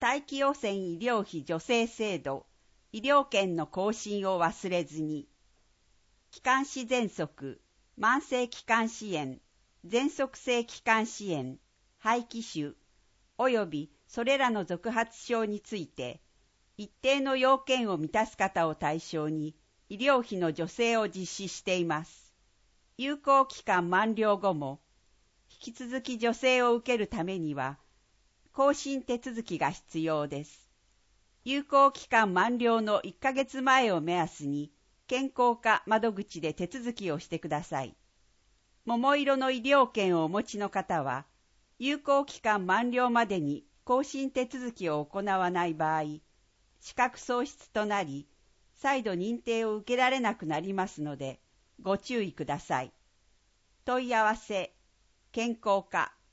大気汚染医療費助成制度、医療券の更新を忘れずに。気管支喘息、慢性気管支炎、喘息性気管支炎、肺気腫、およびそれらの続発症について、一定の要件を満たす方を対象に医療費の助成を実施しています。有効期間満了後も、引き続き助成を受けるためには、更新手続きが必要です。有効期間満了の1ヶ月前を目安に、健康課窓口で手続きをしてください。桃色の医療券をお持ちの方は、有効期間満了までに更新手続きを行わない場合、資格喪失となり、再度認定を受けられなくなりますので、ご注意ください。問い合わせ、健康課